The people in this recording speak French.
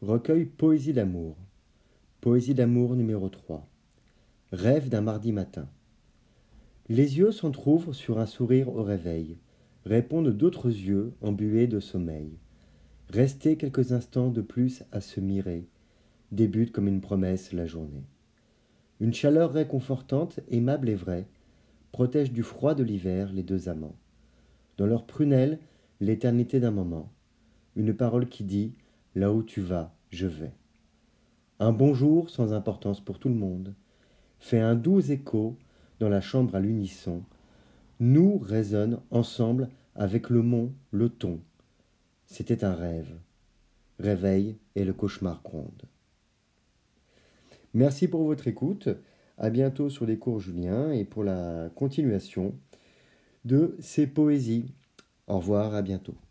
Recueil Poésie d'amour. Poésie d'amour numéro 3. Rêve d'un mardi matin. Les yeux s'entr'ouvrent sur un sourire au réveil, répondent d'autres yeux embués de sommeil. Rester quelques instants de plus à se mirer, débute comme une promesse la journée. Une chaleur réconfortante, aimable et vraie, protège du froid de l'hiver les deux amants. Dans leurs prunelles, l'éternité d'un moment. Une parole qui dit « Là où tu vas, je vais ». Un bonjour sans importance pour tout le monde fait un doux écho dans la chambre à l'unisson. Nous résonne ensemble avec le mont, le ton. C'était un rêve. Réveil et le cauchemar gronde. Merci pour votre écoute. À bientôt sur les cours Julien et pour la continuation de ces poésies. Au revoir, à bientôt.